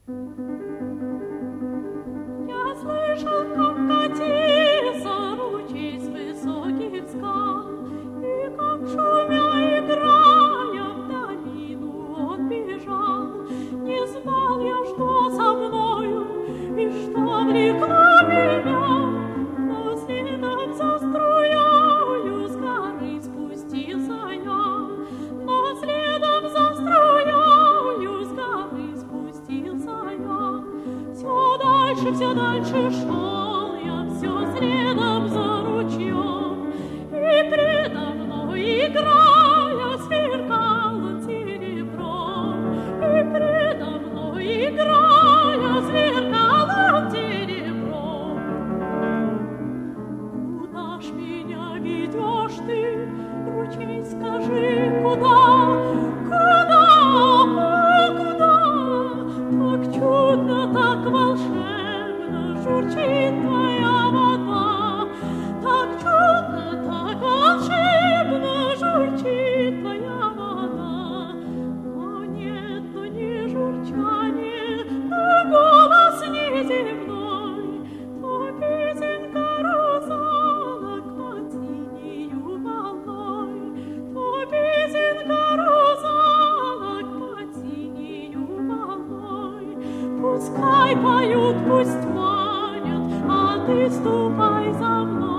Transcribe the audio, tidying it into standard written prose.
Я слышал, как катится ручей с высоких скал, и как шумя играя в долину он бежал. Не знал я, что со мною и что влекло меня, но следом за струёю с горы спустился я, но следом за струёю с горы спустился я. Все дальше шел я, все следом за ручьем, и предо мной, играя, сверкал он серебром, и предо мной, играя, сверкал он серебром. Куда ж меня ведешь ты, ручей, скажи, куда, куда, так чудно, так волшебно журчит твоя вода, так чудно, так волшебно журчит твоя вода. Но нет, то не журчание, то голос неземной, то песенка русалок под синею волной, то песенка русалок под синею волной. Пускай поют, пусть манят, а ты ступай за мной.